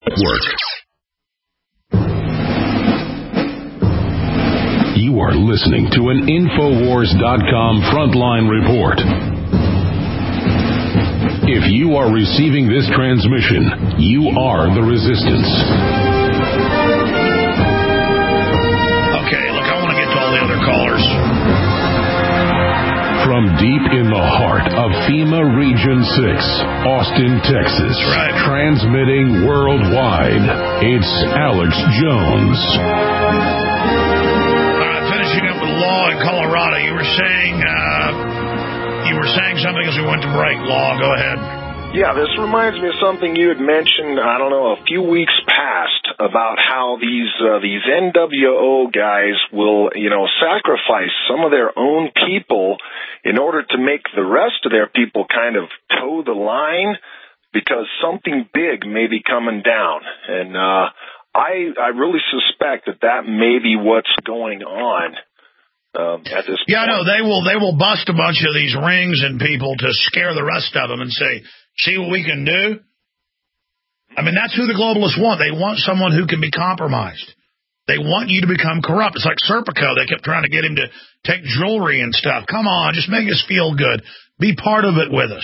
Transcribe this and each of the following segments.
Network. You are listening to an Infowars.com frontline report. If you are receiving this transmission, you are the resistance. Okay, look, I want to get to all the other callers. From deep in the heart of FEMA Region 6, Austin, Texas, right. Transmitting worldwide, it's Alex Jones. All right, finishing up with Law in Colorado. You were saying something as we went to break. Law, go ahead. Yeah, this reminds me of something you had mentioned, I don't know, a few weeks past about how these NWO guys will, sacrifice some of their own people in order to make the rest of their people kind of toe the line because something big may be coming down. And I really suspect that may be what's going on. At this point. No, they will bust a bunch of these rings and people to scare the rest of them and say, see what we can do? I mean, that's who the globalists want. They want someone who can be compromised. They want you to become corrupt. It's like Serpico. They kept trying to get him to take jewelry and stuff. Come on, just make us feel good. Be part of it with us.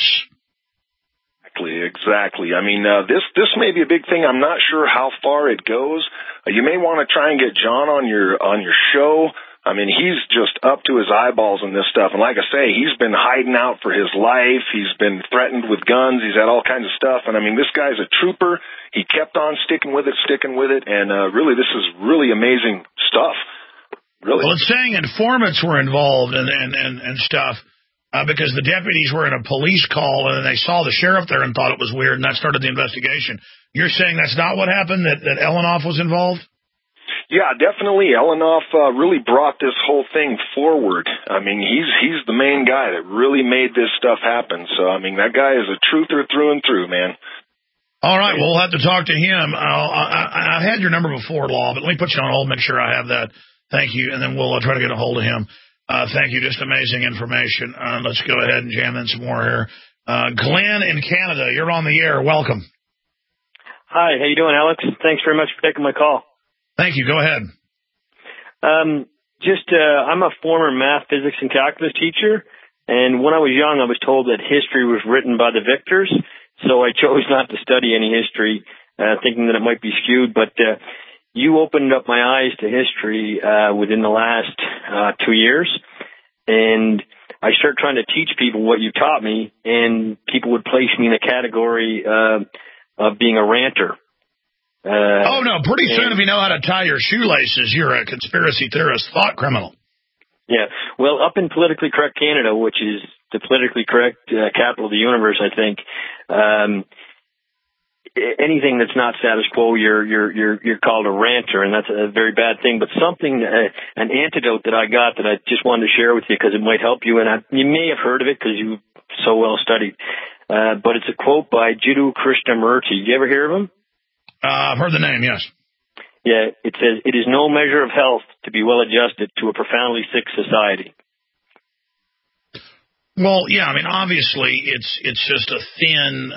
Exactly. I mean, this may be a big thing. I'm not sure how far it goes. You may want to try and get John on your show. I mean, he's just up to his eyeballs in this stuff. And like I say, he's been hiding out for his life. He's been threatened with guns. He's had all kinds of stuff. And, I mean, this guy's a trooper. He kept on sticking with it. And really, this is really amazing stuff. Really. Well, it's saying informants were involved and stuff because the deputies were in a police call and they saw the sheriff there and thought it was weird, and that started the investigation. You're saying that's not what happened, that Elinoff was involved? Yeah, definitely. Elinoff really brought this whole thing forward. I mean, he's the main guy that really made this stuff happen. So, I mean, that guy is a truther through and through, man. All right, well, we'll have to talk to him. I had your number before, Law, but let me put you on hold, make sure I have that. Thank you, and then we'll try to get a hold of him. Thank you, just amazing information. Let's go ahead and jam in some more here. Glenn in Canada, you're on the air. Welcome. Hi, how you doing, Alex? Thanks very much for taking my call. Thank you. Go ahead. I'm a former math, physics, and calculus teacher, and when I was young, I was told that history was written by the victors, so I chose not to study any history, thinking that it might be skewed, but you opened up my eyes to history within the last 2 years, and I started trying to teach people what you taught me, and people would place me in a category of being a ranter. No, pretty soon if you know how to tie your shoelaces, you're a conspiracy theorist thought criminal. Yeah, well, up in politically correct Canada, which is the politically correct capital of the universe, I think, anything that's not status quo, you're called a ranter, and that's a very bad thing. But something, an antidote that I got that I just wanted to share with you because it might help you, and you may have heard of it because you're so well studied. But it's a quote by Jiddu Krishnamurti. You ever hear of him? I've heard the name, yes. Yeah, it says, it is no measure of health to be well adjusted to a profoundly sick society. Well, yeah, I mean, obviously, it's just a thin,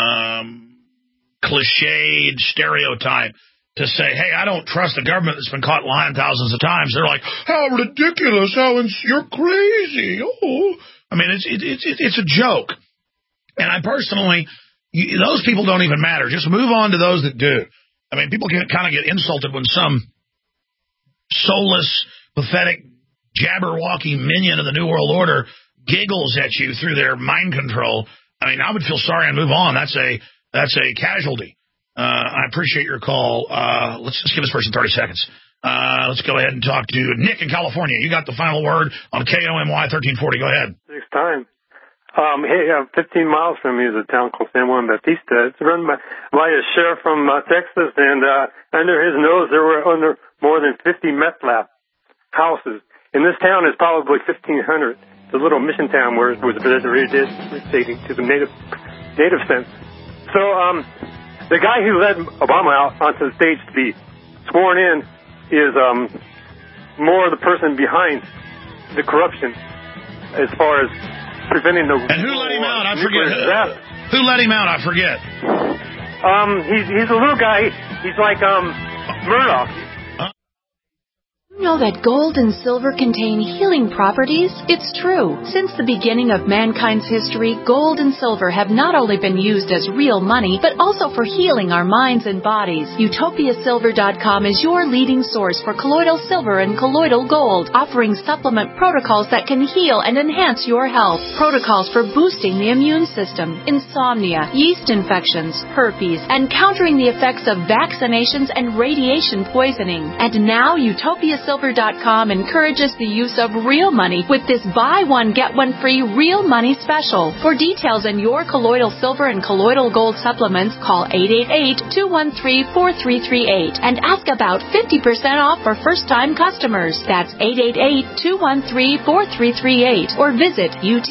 cliched stereotype to say, hey, I don't trust the government that's been caught lying thousands of times. They're like, how ridiculous, you're crazy. Oh, I mean, it's a joke. And I personally... those people don't even matter. Just move on to those that do. I mean, people can kind of get insulted when some soulless, pathetic, jabberwocky minion of the New World Order giggles at you through their mind control. I mean, I would feel sorry and move on. That's a casualty. I appreciate your call. Let's just give this person 30 seconds. Let's go ahead and talk to Nick in California. You got the final word on KOMY 1340. Go ahead. Next time. 15 miles from me is a town called San Juan Bautista. It's run by a sheriff from Texas, and under his nose there were more than 50 meth lab houses. And this town is probably 1,500. It's a little mission town where it was designated to the native sense. So the guy who led Obama out onto the stage to be sworn in is more the person behind the corruption as far as preventing the... And who let him out? I forget. Who let him out? I forget. He's a little guy. He's like Murdoch. You know that gold and silver contain healing properties? It's true. Since the beginning of mankind's history, gold and silver have not only been used as real money, but also for healing our minds and bodies. UtopiaSilver.com is your leading source for colloidal silver and colloidal gold, offering supplement protocols that can heal and enhance your health. Protocols for boosting the immune system, insomnia, yeast infections, herpes, and countering the effects of vaccinations and radiation poisoning. And now UtopiaSilver.com encourages the use of real money with this buy one, get one free real money special. For details on your colloidal silver and colloidal gold supplements, call 888-213-4338 and ask about 50% off for first-time customers. That's 888-213-4338 or visit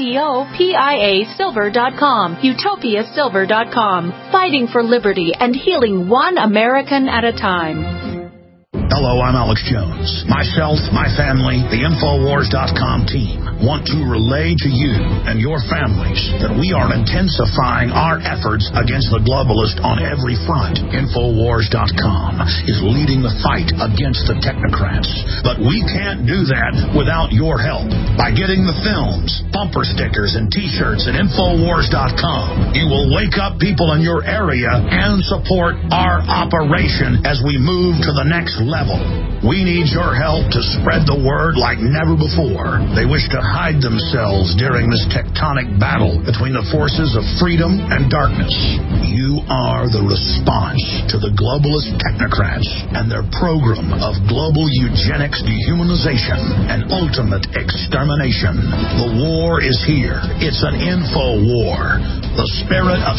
UtopiaSilver.com. UtopiaSilver.com. Fighting for liberty and healing one American at a time. Hello, I'm Alex Jones. Myself, my family, the Infowars.com team want to relay to you and your families that we are intensifying our efforts against the globalist on every front. Infowars.com is leading the fight against the technocrats. But we can't do that without your help. By getting the films, bumper stickers, and T-shirts at Infowars.com, you will wake up people in your area and support our operation as we move to the next level. We need your help to spread the word like never before. They wish to hide themselves during this tectonic battle between the forces of freedom and darkness. You are the response to the globalist technocrats and their program of global eugenics, dehumanization, and ultimate extermination. The war is here. It's an info war. The spirit of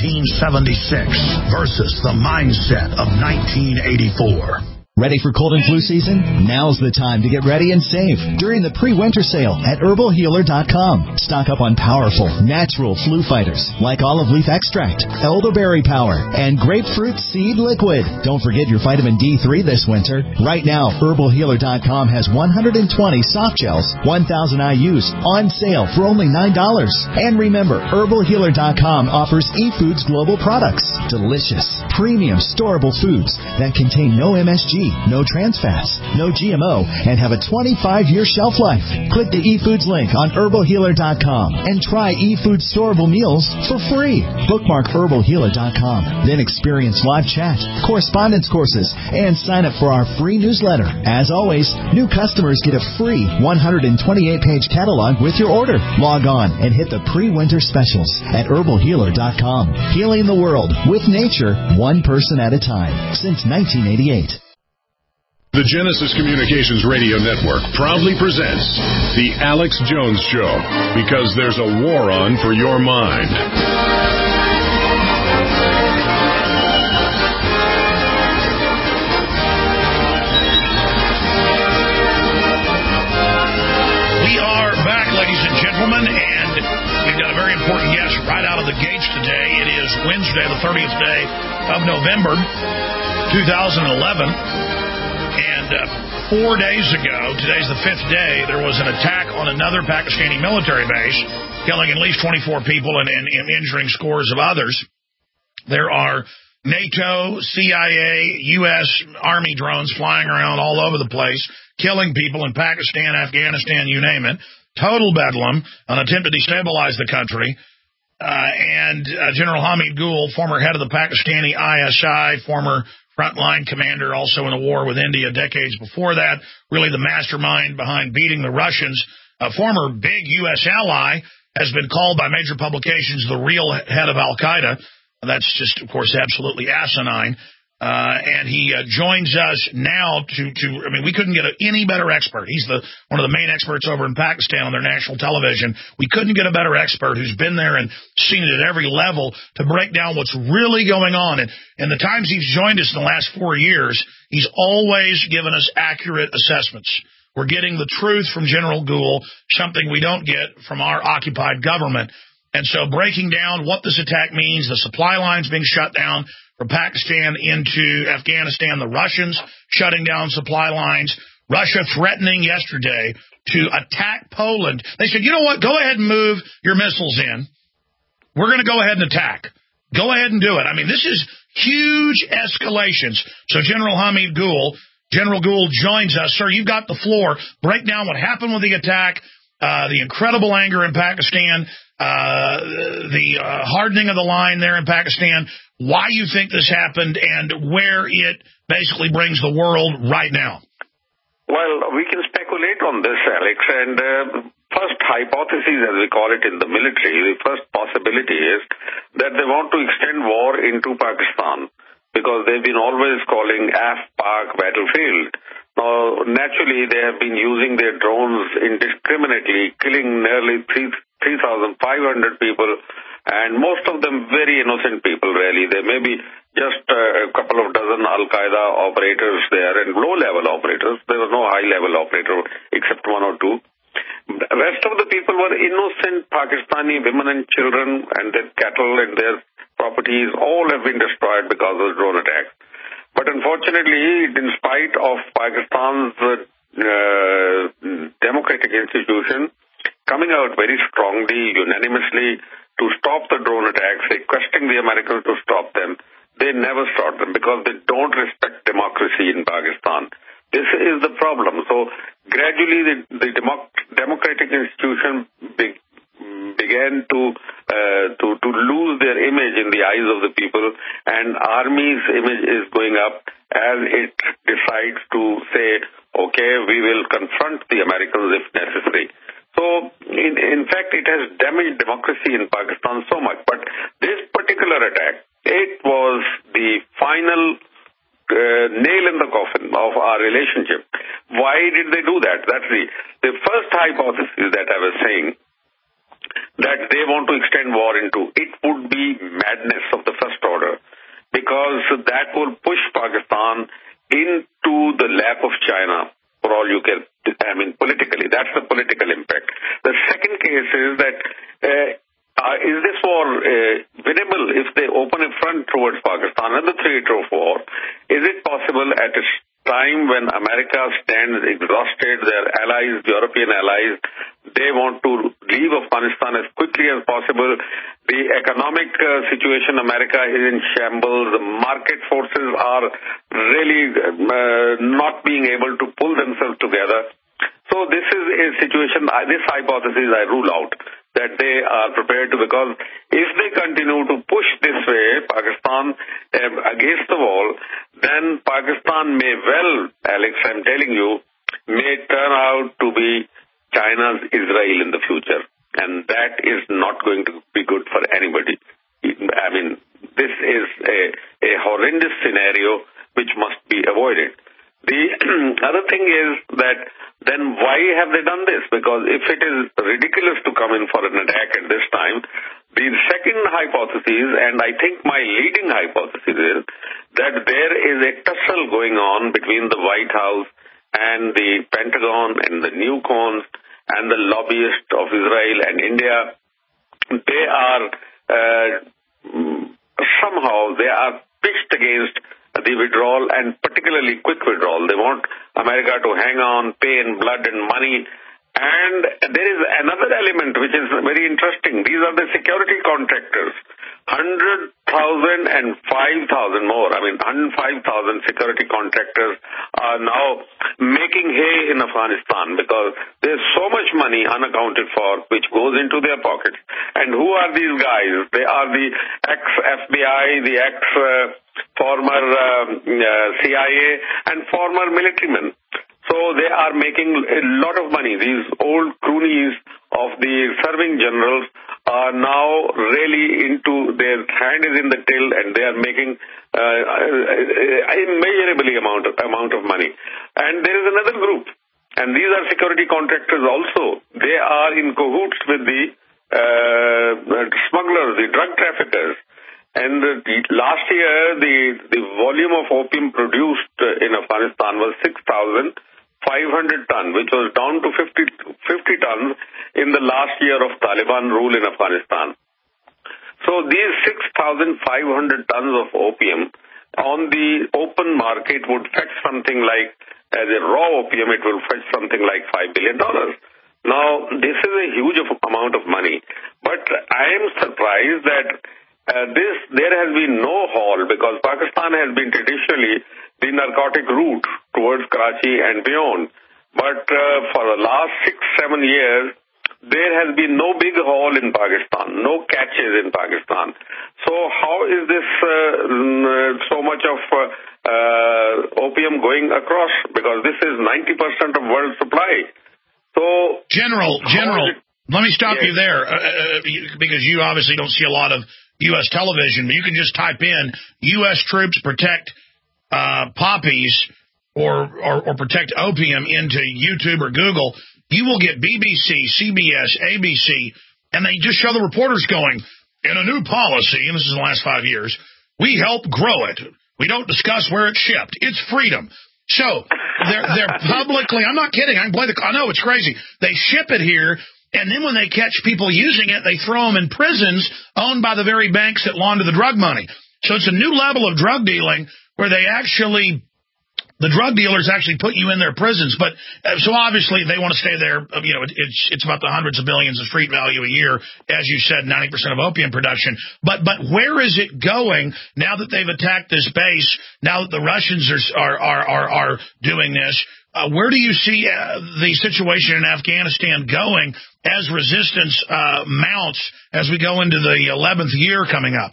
1776 versus the mindset of 1984. Ready for cold and flu season? Now's the time to get ready and save during the pre-winter sale at herbalhealer.com. Stock up on powerful, natural flu fighters like olive leaf extract, elderberry power, and grapefruit seed liquid. Don't forget your vitamin D3 this winter. Right now, herbalhealer.com has 120 soft gels, 1,000 IUs on sale for only $9. And remember, herbalhealer.com offers eFoods Global products. Delicious, premium, storable foods that contain no MSG, no trans fats, no GMO, and have a 25-year shelf life. Click the eFoods link on herbalhealer.com and try eFoods storable meals for free. Bookmark herbalhealer.com. Then experience live chat, correspondence courses, and sign up for our free newsletter. As always, new customers get a free 128-page catalog with your order. Log on and hit the pre-winter specials at herbalhealer.com. Healing the world with nature, one person at a time, since 1988. The Genesis Communications Radio Network proudly presents The Alex Jones Show, because there's a war on for your mind. We are back, ladies and gentlemen, and we've got a very important guest right out of the gates today. It is Wednesday, the 30th day of November, 2011. And 4 days ago, today's the 5th day, there was an attack on another Pakistani military base, killing at least 24 people and injuring scores of others. There are NATO, CIA, U.S. Army drones flying around all over the place, killing people in Pakistan, Afghanistan, you name it. Total bedlam, an attempt to destabilize the country. And General Hamid Gul, former head of the Pakistani ISI, former frontline commander, also in a war with India decades before that, really the mastermind behind beating the Russians, a former big U.S. ally, has been called by major publications the real head of Al-Qaeda. That's just, of course, absolutely asinine. And he joins us now we couldn't get any better expert. He's one of the main experts over in Pakistan on their national television. We couldn't get a better expert who's been there and seen it at every level to break down what's really going on. And in the times he's joined us in the last 4 years, he's always given us accurate assessments. We're getting the truth from General Gul, something we don't get from our occupied government. And so breaking down what this attack means, the supply lines being shut down from Pakistan into Afghanistan, the Russians shutting down supply lines, Russia threatening yesterday to attack Poland. They said, you know what, go ahead and move your missiles in. We're going to go ahead and attack. Go ahead and do it. I mean, this is huge escalations. So General Hamid Gul, General Gul joins us. Sir, you've got the floor. Break down what happened with the attack, the incredible anger in Pakistan, the hardening of the line there in Pakistan, why you think this happened, and where it basically brings the world right now. Well, we can speculate on this, Alex, and first hypothesis, as we call it in the military, the first possibility is that they want to extend war into Pakistan, because they've been always calling Af-Pak battlefield. Now, naturally, they have been using their drones indiscriminately, killing nearly 3,500 people, and most of them very innocent people, really. There may be just a couple of dozen Al-Qaeda operators there and low-level operators. There was no high-level operator except one or two. The rest of the people were innocent Pakistani women and children, and their cattle and their properties all have been destroyed because of the drone attacks. But unfortunately, in spite of Pakistan's democratic institution coming out very strongly, unanimously, to stop the drone attacks, requesting the Americans to stop them, they never stopped them because they don't respect democracy in Pakistan. This is the problem. So gradually the democratic institution began to lose their image in the eyes of the people, and army's image is going up as it decides to say, okay, we will confront the Americans if necessary. So, in fact, it has damaged democracy in Pakistan so much. But this particular attack, it was the final nail in the coffin of our relationship. Why did they do that? That's the first hypothesis that I was saying, that they want to extend war into. It would be madness of the first order, because that will push Pakistan into the lap of China, for all you can, politically. That's the political impact. The second case is that is this war winnable if they open a front towards Pakistan and the theater of war? Is it possible at a time when America stands exhausted, their allies, European allies, they want to leave Afghanistan as quickly as possible? The economic situation in America is in shambles. The market forces are really not being able to pull themselves together. So this is a situation, this hypothesis I rule out, that they are prepared to, because if they continue to push this way, Pakistan against the wall, then Pakistan may well, Alex, I'm telling you, may turn out to be China's Israel in the future. And that is not going to be good for anybody. This is a horrendous scenario which must be avoided. The other thing is that then why have they done this? Because if it is ridiculous to come in for an attack at this time, the second hypothesis, and I think my leading hypothesis, is that there is a tussle going on between the White House and the Pentagon and the newcons and the lobbyists of Israel and India. They are somehow pitched against the withdrawal, and particularly quick withdrawal. They want America to hang on, pay in blood and money. And there is another element which is very interesting. These are the security contractors. 100,000 and 5,000 more. 105,000 security contractors are now making hay in Afghanistan because there's so much money unaccounted for which goes into their pockets. And who are these guys? They are the ex-FBI, the ex-former CIA, and former military men. So they are making a lot of money. These old cronies of the serving generals are now really into, their hand is in the till, and they are making immeasurably amount of money. And there is another group, and these are security contractors also. They are in cahoots with the smugglers, the drug traffickers. And last year, the volume of opium produced in Afghanistan was 6,500 tons, which was down to 50 tons in the last year of Taliban rule in Afghanistan. So these 6,500 tons of opium on the open market would fetch something like, as a raw opium, it will fetch something like $5 billion. Now, this is a huge amount of money. But I am surprised that there has been no halt because Pakistan has been traditionally the narcotic route towards Karachi and beyond. But for the last 6-7 years, there has been no big haul in Pakistan, no catches in Pakistan. So how is this so much of opium going across? Because this is 90% of world supply. So, General, let me stop you there because you obviously don't see a lot of U.S. television, but you can just type in U.S. troops protect poppies or protect opium into YouTube or Google. You will get BBC, CBS, ABC, and they just show the reporters going, in a new policy, and this is in the last 5 years, we help grow it. We don't discuss where it's shipped. It's freedom. So they're publicly, I'm not kidding, I know it's crazy. They ship it here, and then when they catch people using it, they throw them in prisons owned by the very banks that launder the drug money. So it's a new level of drug dealing where they actually, the drug dealers actually put you in their prisons. But so obviously they want to stay there. You know, it's about the hundreds of billions of street value a year, as you said, 90% of opium production. But where is it going now that they've attacked this base? Now that the Russians are doing this, where do you see the situation in Afghanistan going as resistance mounts as we go into the 11th year coming up?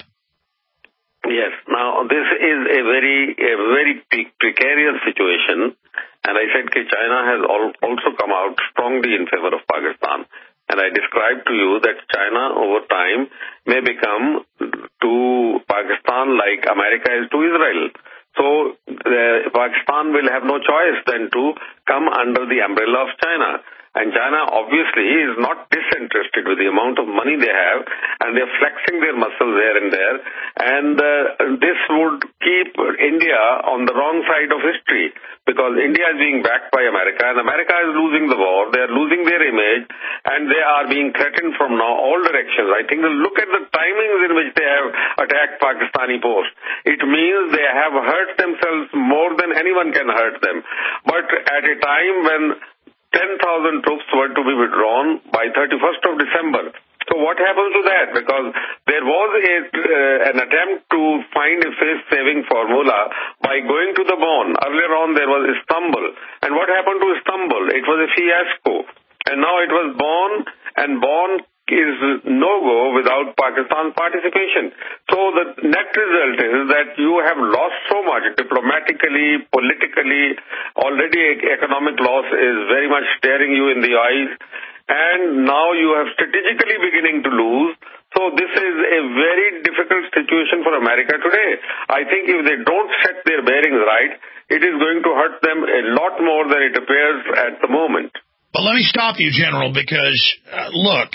Yes. Now, this is a very precarious situation, and I said that China has also come out strongly in favor of Pakistan. And I described to you that China, over time, may become to Pakistan like America is to Israel. So, Pakistan will have no choice than to come under the umbrella of China. And China obviously is not disinterested with the amount of money they have, and they're flexing their muscles here and there. And this would keep India on the wrong side of history, because India is being backed by America, and America is losing the war. They are losing their image, and they are being threatened from now all directions. I think look at the timings in which they have attacked Pakistani posts. It means they have hurt themselves more than anyone can hurt them. But at a time when 10,000 troops were to be withdrawn by 31st of December. So what happens to that? Because there was an attempt to find a face-saving formula by going to the Bonn. Earlier on there was Istanbul. And what happened to Istanbul? It was a fiasco. And now it was Bonn, and Bonn is no-go without Pakistan's participation. So the net result is that you have lost so much diplomatically, politically. Already economic loss is very much staring you in the eyes. And now you have strategically beginning to lose. So this is a very difficult situation for America today. I think if they don't set their bearings right, it is going to hurt them a lot more than it appears at the moment. But let me stop you, General, because, look,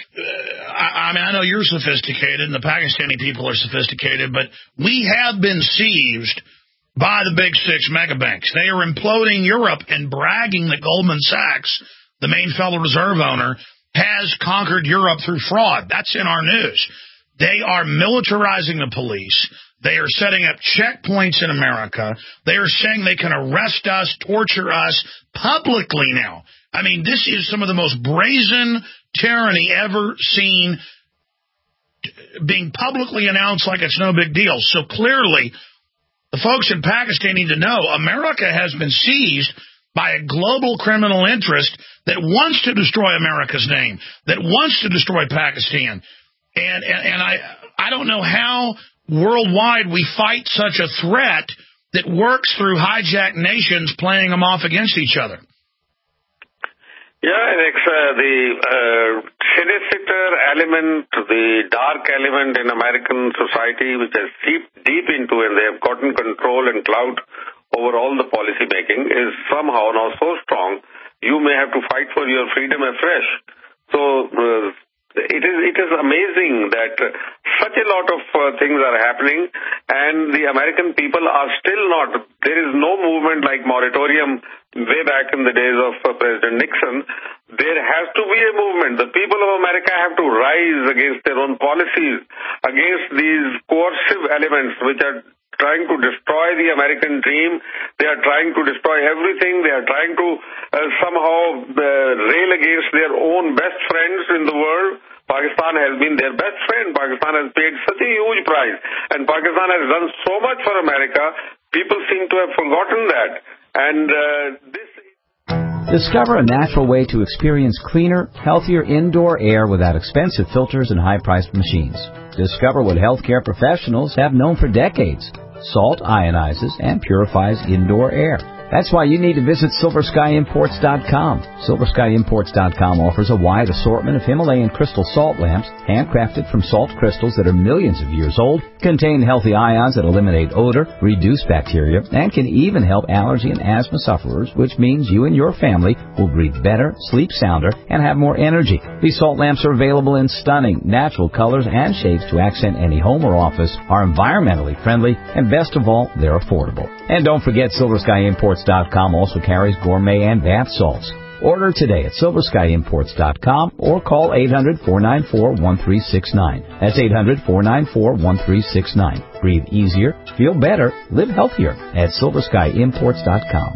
I mean, I know you're sophisticated and the Pakistani people are sophisticated, but we have been seized by the big six mega banks. They are imploding Europe and bragging that Goldman Sachs, the main Federal Reserve owner, has conquered Europe through fraud. That's in our news. They are militarizing the police. They are setting up checkpoints in America. They are saying they can arrest us, torture us publicly now. I mean, this is some of the most brazen tyranny ever seen being publicly announced like it's no big deal. So clearly, the folks in Pakistan need to know America has been seized by a global criminal interest that wants to destroy America's name, that wants to destroy Pakistan. And I don't know how worldwide we fight such a threat that works through hijacked nations playing them off against each other. Yeah, Alex, the sinister element, the dark element in American society, which has seeped deep into and they have gotten control and clout over all the policy making, is somehow now so strong, you may have to fight for your freedom afresh. So it is amazing that such a lot of things are happening, and the American people are still not. There is no movement like moratorium way back in the days of President Nixon. There has to be a movement. The people of America have to rise against their own policies, against these coercive elements which are trying to destroy the American dream. They are trying to destroy everything. They are trying to somehow rail against their own best friends in the world. Pakistan has been their best friend. Pakistan has paid such a huge price. And Pakistan has done so much for America, people seem to have forgotten that. And Discover a natural way to experience cleaner, healthier indoor air without expensive filters and high-priced machines. Discover what healthcare professionals have known for decades. Salt ionizes and purifies indoor air. That's why you need to visit SilverSkyImports.com. SilverSkyImports.com offers a wide assortment of Himalayan crystal salt lamps, handcrafted from salt crystals that are millions of years old, contain healthy ions that eliminate odor, reduce bacteria, and can even help allergy and asthma sufferers, which means you and your family will breathe better, sleep sounder, and have more energy. These salt lamps are available in stunning, natural colors and shapes to accent any home or office, are environmentally friendly, and best of all, they're affordable. And don't forget, SilverSkyImports.com also carries gourmet and bath salts. Order today at SilverSkyImports.com or call 800-494-1369. That's 800-494-1369. Breathe easier, feel better, live healthier at SilverSkyImports.com.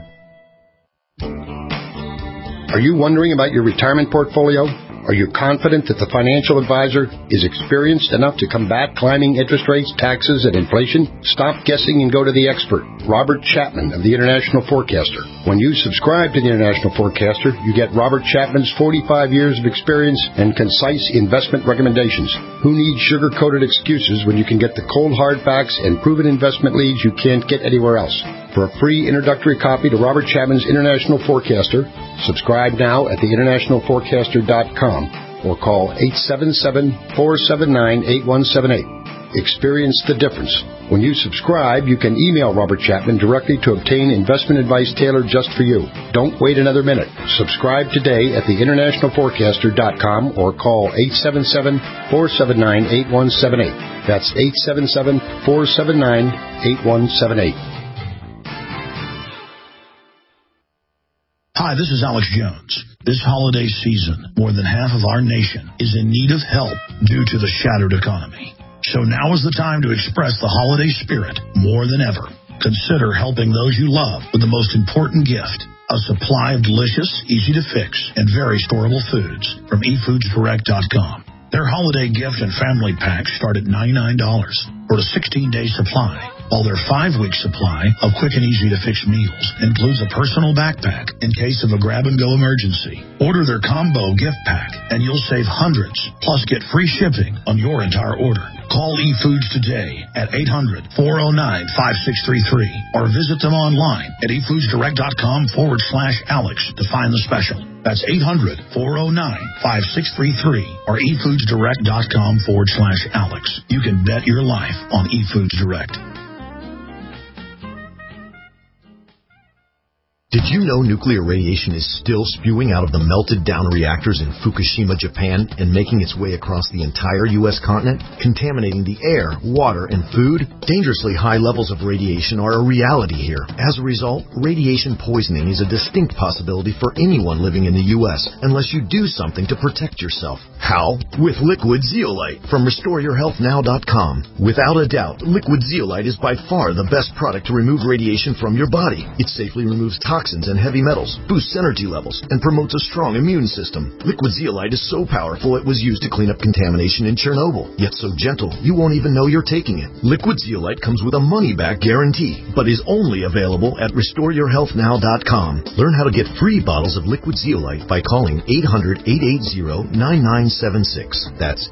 Are you wondering about your retirement portfolio? Are you confident that the financial advisor is experienced enough to combat climbing interest rates, taxes, and inflation? Stop guessing and go to the expert, Robert Chapman of the International Forecaster. When you subscribe to the International Forecaster, you get Robert Chapman's 45 years of experience and concise investment recommendations. Who needs sugar-coated excuses when you can get the cold hard facts and proven investment leads you can't get anywhere else? For a free introductory copy to Robert Chapman's International Forecaster, subscribe now at theInternationalForecaster.com or call 877-479-8178. Experience the difference. When you subscribe, you can email Robert Chapman directly to obtain investment advice tailored just for you. Don't wait another minute. Subscribe today at theInternationalForecaster.com or call 877-479-8178. That's 877-479-8178. Hi, this is Alex Jones. This holiday season, more than half of our nation is in need of help due to the shattered economy. So now is the time to express the holiday spirit more than ever. Consider helping those you love with the most important gift, a supply of delicious, easy-to-fix, and very storable foods from eFoodsDirect.com. Their holiday gift and family packs start at $99 for a 16-day supply, while their 5-week supply of quick and easy-to-fix meals includes a personal backpack in case of a grab-and-go emergency. Order their combo gift pack, and you'll save hundreds, plus get free shipping on your entire order. Call eFoods today at 800-409-5633 or visit them online at eFoodsDirect.com/Alex to find the special. That's 800-409-5633 or eFoodsDirect.com/Alex. You can bet your life on eFoods Direct. Did you know nuclear radiation is still spewing out of the melted down reactors in Fukushima, Japan, and making its way across the entire U.S. continent, contaminating the air, water, and food? Dangerously high levels of radiation are a reality here. As a result, radiation poisoning is a distinct possibility for anyone living in the U.S. unless you do something to protect yourself. How? With Liquid Zeolite from RestoreYourHealthNow.com. Without a doubt, Liquid Zeolite is by far the best product to remove radiation from your body. It safely removes toxins and heavy metals, boosts energy levels, and promotes a strong immune system. Liquid Zeolite is so powerful it was used to clean up contamination in Chernobyl, yet so gentle you won't even know you're taking it. Liquid Zeolite comes with a money-back guarantee, but is only available at RestoreYourHealthNow.com. Learn how to get free bottles of Liquid Zeolite by calling 800-880-9976. That's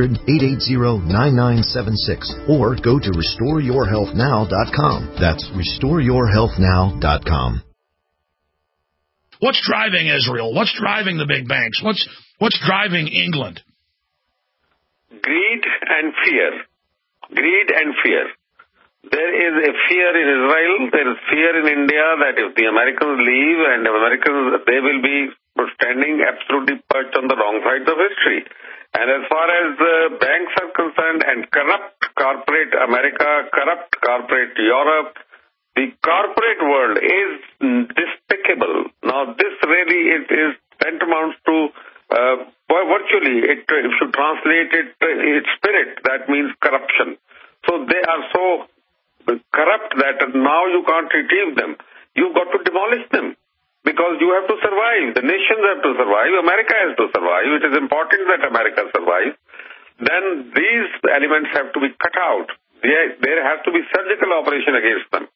800-880-9976. Or go to RestoreYourHealthNow.com. That's RestoreYourHealthNow.com. What's driving Israel? What's driving the big banks? What's driving England? Greed and fear. Greed and fear. There is a fear in Israel. There is fear in India that if the Americans leave and the Americans, they will be standing absolutely perched on the wrong side of history. And as far as the banks are concerned and corrupt corporate America, corrupt corporate Europe, the corporate world is despicable. Now, this really is tantamount to virtually, if you translate its spirit, that means corruption. So they are so corrupt that now you can't retrieve them. You've got to demolish them because you have to survive. The nations have to survive. America has to survive. It is important that America survives. Then these elements have to be cut out. There has to be surgical operation against them.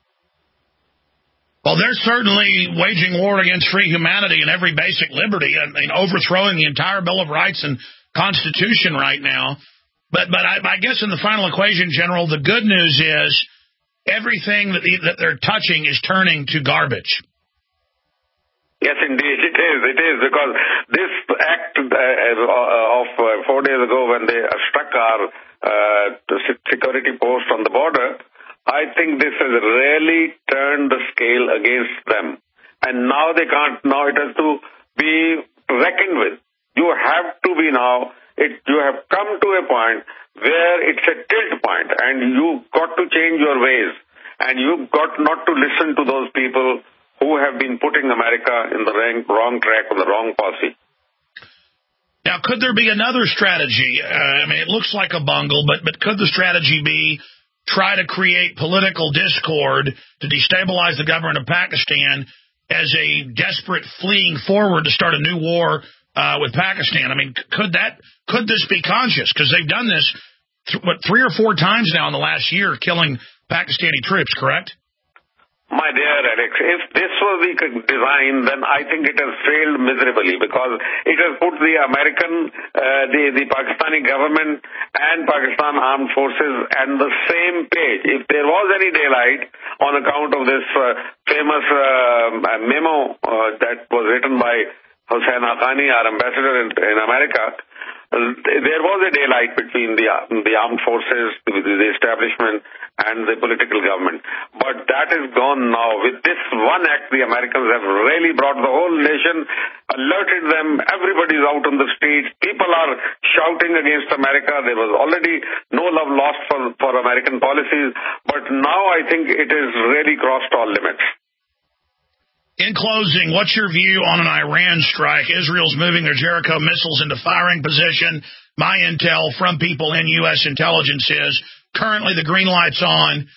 Well, they're certainly waging war against free humanity and every basic liberty. I mean, overthrowing the entire Bill of Rights and Constitution right now. But I guess in the final equation, General, the good news is everything that they're touching is turning to garbage. Yes, indeed, it is. It is, because this act of 4 days ago when they struck our security post on the border, I think this has really turned the scale against them. And now they can't, now it has to be reckoned with. You have to be now, you have come to a point where it's a tilt point, and you've got to change your ways. And you've got not to listen to those people who have been putting America in the wrong track, on the wrong posse. Now, could there be another strategy? I mean, it looks like a bungle, but could the strategy be try to create political discord to destabilize the government of Pakistan as a desperate fleeing forward to start a new war with Pakistan? I mean, could this be conscious? Because they've done this, 3 or 4 times now in the last year, killing Pakistani troops, correct? My dear Alex, if this was the design, then I think it has failed miserably, because it has put the American, the Pakistani government and Pakistan Armed Forces on the same page. If there was any daylight on account of this famous memo that was written by Hussain Haqqani, our ambassador in America, there was a daylight between the armed forces, the establishment, and the political government. But that is gone now. With this one act, the Americans have really brought the whole nation, alerted them. Everybody's out on the streets. People are shouting against America. There was already no love lost for American policies. But now I think it has really crossed all limits. In closing, what's your view on an Iran strike? Israel's moving their Jericho missiles into firing position. My intel from people in U.S. intelligence is currently the green light's on.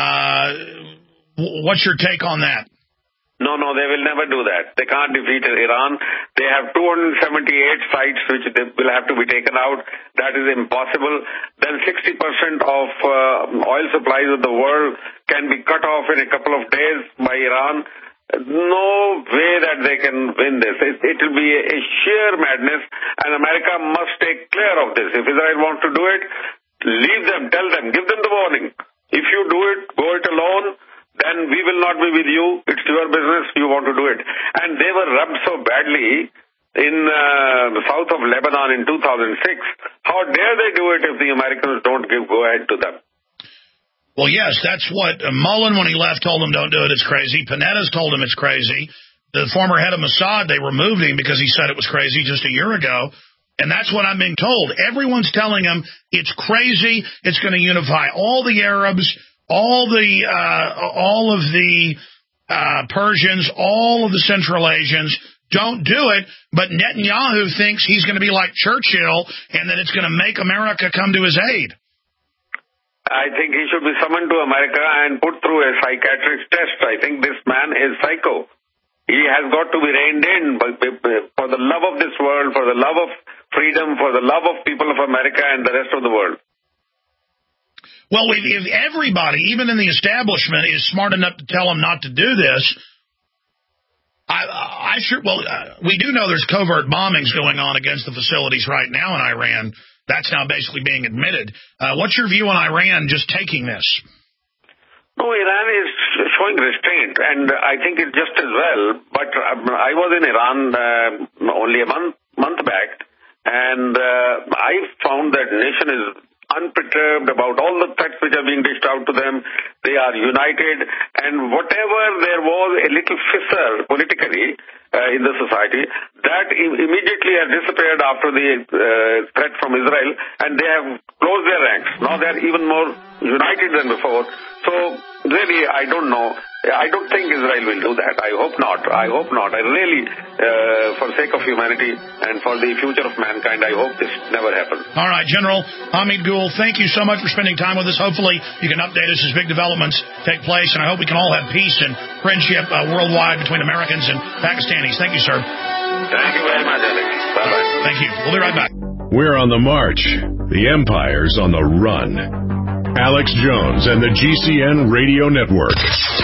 What's your take on that? No, they will never do that. They can't defeat Iran. They have 278 sites which will have to be taken out. That is impossible. Then 60% of oil supplies of the world can be cut off in a couple of days by Iran. No way that they can win this. It will be a sheer madness, and America must take clear of this. If Israel wants to do it, leave them, tell them, give them the warning. If you do it, go it alone, then we will not be with you. It's your business. You want to do it. And they were rubbed so badly in the south of Lebanon in 2006. How dare they do it if the Americans don't go ahead to them? Well, yes, that's what Mullen, when he left, told him don't do it, it's crazy. Panetta's told him it's crazy. The former head of Mossad, they removed him because he said it was crazy just a year ago. And that's what I'm being told. Everyone's telling him it's crazy. It's going to unify all the Arabs, all of the Persians, all of the Central Asians. Don't do it. But Netanyahu thinks he's going to be like Churchill and that it's going to make America come to his aid. I think he should be summoned to America and put through a psychiatric test. I think this man is psycho. He has got to be reined in for the love of this world, for the love of freedom, for the love of people of America and the rest of the world. Well, if everybody, even in the establishment, is smart enough to tell him not to do this, we do know there's covert bombings going on against the facilities right now in Iran. That's now basically being admitted. What's your view on Iran just taking this? No, Iran is showing restraint, and I think it's just as well. But I was in Iran only a month back, and I found that nation is unperturbed about all the threats which are being dished out to them. They are united, and whatever there was a little fissure politically in the society, that immediately has disappeared after the threat from Israel, and they have closed their ranks. Now they are even more united than before. So really, I don't know. I don't think Israel will do that. I hope not. I really, for the sake of humanity and for the future of mankind, I hope this never happens. All right, General Hamid Gul, thank you so much for spending time with us. Hopefully you can update us as big developments take place, and I hope we can all have peace and friendship worldwide between Americans and Pakistanis. Thank you, sir. Thank you very much, Alex. Bye-bye. Thank you. We'll be right back. We're on the march. The empire's on the run. Alex Jones and the GCN Radio Network.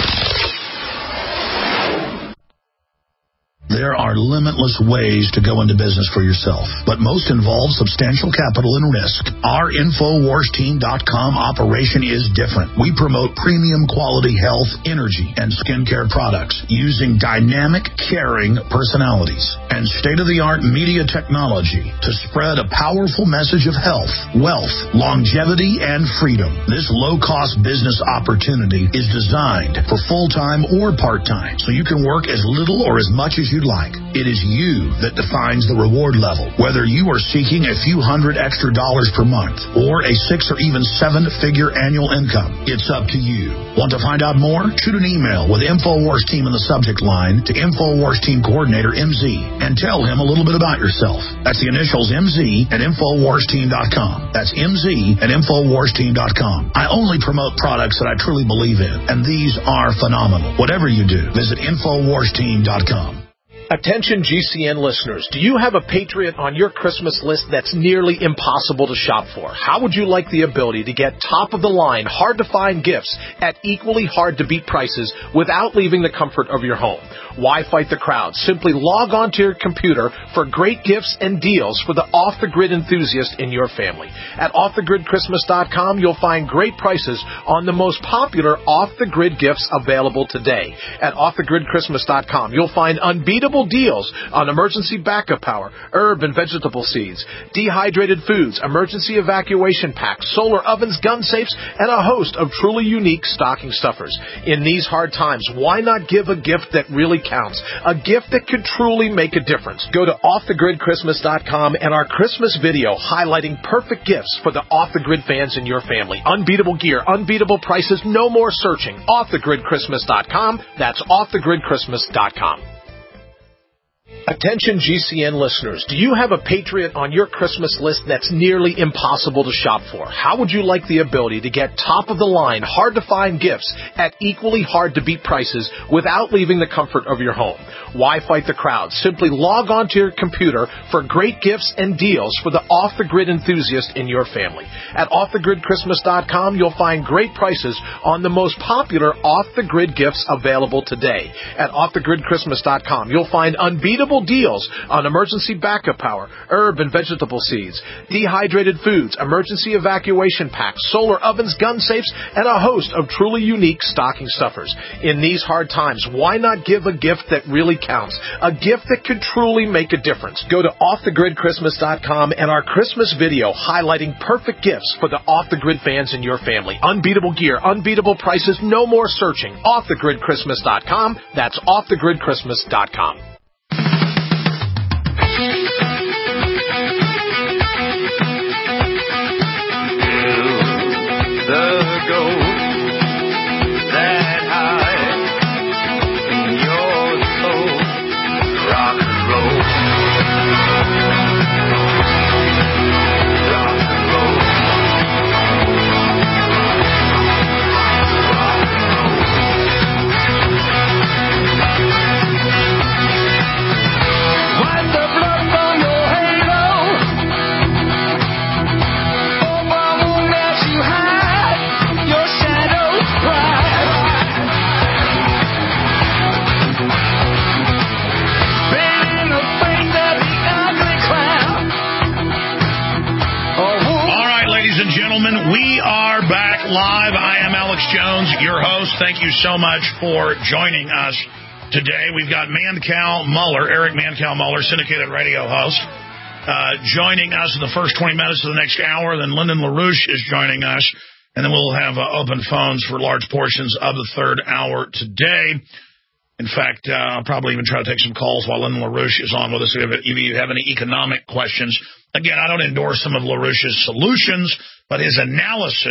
There are limitless ways to go into business for yourself, but most involve substantial capital and risk. Our InfoWarsTeam.com operation is different. We promote premium quality health, energy, and skincare products using dynamic, caring personalities and state-of-the-art media technology to spread a powerful message of health, wealth, longevity, and freedom. This low-cost business opportunity is designed for full-time or part-time, so you can work as little or as much as you'd like. It is you that defines the reward level. Whether you are seeking a few $100 extra per month or a 6 or even 7-figure annual income, it's up to you. Want to find out more? Shoot an email with InfoWars Team in the subject line to InfoWars Team Coordinator MZ and tell him a little bit about yourself. That's the initials MZ at InfoWarsTeam.com. That's MZ at InfoWarsTeam.com. I only promote products that I truly believe in, and these are phenomenal. Whatever you do, visit InfoWarsTeam.com. Attention GCN listeners, do you have a Patriot on your Christmas list that's nearly impossible to shop for? How would you like the ability to get top-of-the-line, hard-to-find gifts at equally hard-to-beat prices without leaving the comfort of your home? Why fight the crowd? Simply log on to your computer for great gifts and deals for the off-the-grid enthusiast in your family. At OffTheGridChristmas.com, you'll find great prices on the most popular off-the-grid gifts available today. At OffTheGridChristmas.com, you'll find unbeatable deals on emergency backup power, herb and vegetable seeds, dehydrated foods, emergency evacuation packs, solar ovens, gun safes, and a host of truly unique stocking stuffers. In these hard times, why not give a gift that really counts? A gift that could truly make a difference. Go to OffTheGridChristmas.com and our Christmas video highlighting perfect gifts for the off-the-grid fans in your family. Unbeatable gear, unbeatable prices, no more searching. OffTheGridChristmas.com. That's OffTheGridChristmas.com. Attention GCN listeners, do you have a Patriot on your Christmas list that's nearly impossible to shop for? How would you like the ability to get top-of-the-line, hard-to-find gifts at equally hard-to-beat prices without leaving the comfort of your home? Why fight the crowd? Simply log on to your computer for great gifts and deals for the off-the-grid enthusiast in your family. At OffTheGridChristmas.com, you'll find great prices on the most popular off-the-grid gifts available today. At OffTheGridChristmas.com, you'll find unbeatable deals on emergency backup power, herb and vegetable seeds, dehydrated foods, emergency evacuation packs, solar ovens, gun safes, and a host of truly unique stocking stuffers. In these hard times, why not give a gift that really counts? A gift that could truly make a difference. Go to OffTheGridChristmas.com and our Christmas video highlighting perfect gifts for the off-the-grid fans in your family. Unbeatable gear, unbeatable prices, no more searching. OffTheGridChristmas.com. That's OffTheGridChristmas.com. We are back live. I am Alex Jones, your host. Thank you so much for joining us today. We've got Mancow Muller, Eric Mancow Muller, syndicated radio host, joining us in the first 20 minutes of the next hour. Then Lyndon LaRouche is joining us, and then we'll have open phones for large portions of the third hour today. In fact, I'll probably even try to take some calls while Lyndon LaRouche is on with us. If you have any economic questions, again, I don't endorse some of LaRouche's solutions, but his analysis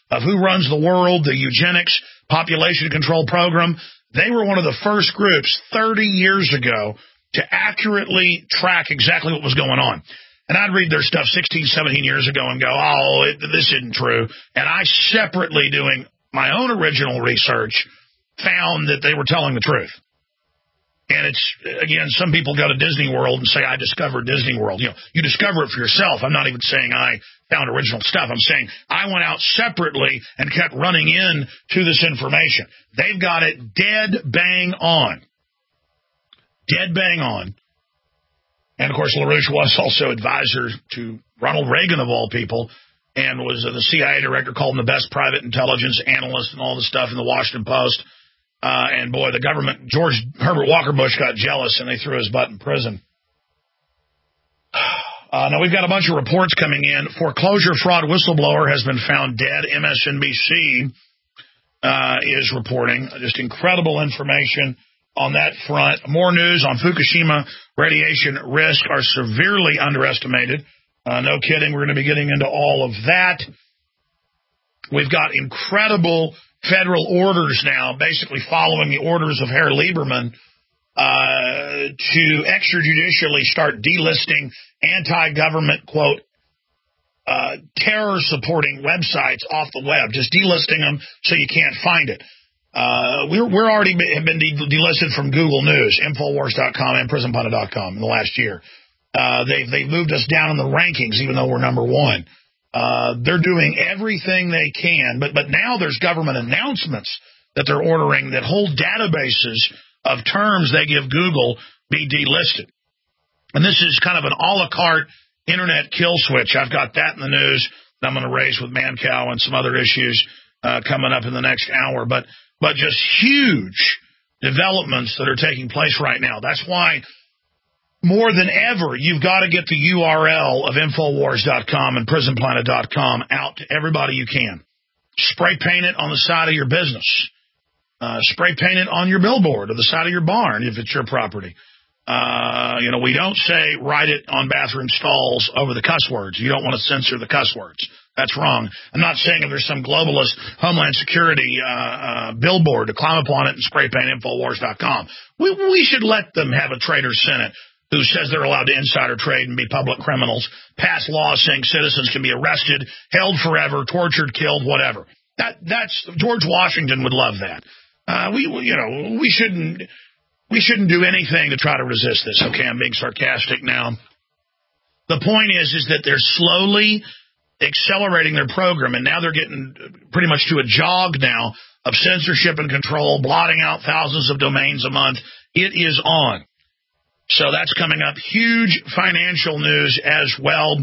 of who runs the world, the eugenics population control program. They were one of the first groups 30 years ago to accurately track exactly what was going on. And I'd read their stuff 16, 17 years ago and go, this isn't true. And I, separately doing my own original research, found that they were telling the truth. And it's, again, some people go to Disney World and say, I discovered Disney World. You discover it for yourself. I'm not even saying I found original stuff. I'm saying I went out separately and kept running in to this information. They've got it dead bang on. Dead bang on. And, of course, LaRouche was also advisor to Ronald Reagan, of all people, and was the CIA director, called him the best private intelligence analyst and all the stuff in the Washington Post. And, boy, the government, George Herbert Walker Bush, got jealous, and they threw his butt in prison. Now, we've got a bunch of reports coming in. Foreclosure fraud whistleblower has been found dead. MSNBC is reporting just incredible information on that front. More news on Fukushima radiation risk are severely underestimated. No kidding. We're going to be getting into all of that. We've got incredible federal orders now, basically following the orders of Herr Lieberman, to extrajudicially start delisting anti-government, quote, terror-supporting websites off the web, just delisting them so you can't find it. We're already have been delisted from Google News, Infowars.com, and PrisonPundit.com in the last year. They've moved us down in the rankings, even though we're number one. They're doing everything they can, but now there's government announcements that they're ordering that whole databases of terms they give Google be delisted. And this is kind of an a la carte internet kill switch. I've got that in the news that I'm going to raise with Mancow and some other issues coming up in the next hour. But just huge developments that are taking place right now. That's why, more than ever, you've got to get the URL of Infowars.com and PrisonPlanet.com out to everybody you can. Spray paint it on the side of your business. Spray paint it on your billboard or the side of your barn if it's your property. We don't say write it on bathroom stalls over the cuss words. You don't want to censor the cuss words. That's wrong. I'm not saying if there's some globalist Homeland Security billboard to climb upon it and spray paint Infowars.com. We should let them have a traitor Senate who says they're allowed to insider trade and be public criminals, pass laws saying citizens can be arrested, held forever, tortured, killed, whatever. That's George Washington would love that. We shouldn't do anything to try to resist this. Okay, I'm being sarcastic now. The point is that they're slowly accelerating their program, and now they're getting pretty much to a jog now of censorship and control, blotting out thousands of domains a month. It is on. So that's coming up. Huge financial news as well.